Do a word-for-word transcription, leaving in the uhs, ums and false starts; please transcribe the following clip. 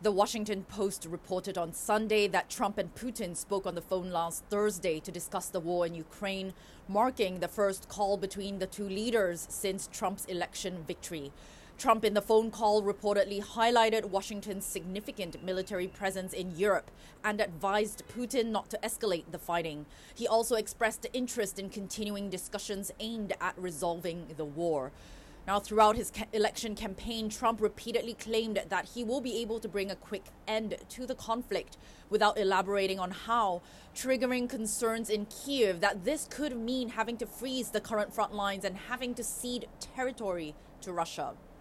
The Washington Post reported on Sunday that Trump and Putin spoke on the phone last Thursday to discuss the war in Ukraine, marking the first call between the two leaders since Trump's election victory. Trump in the phone call reportedly highlighted Washington's significant military presence in Europe and advised Putin not to escalate the fighting. He also expressed interest in continuing discussions aimed at resolving the war. Now, throughout his ca- election campaign, Trump repeatedly claimed that he will be able to bring a quick end to the conflict without elaborating on how, triggering concerns in Kyiv that this could mean having to freeze the current front lines and having to cede territory to Russia.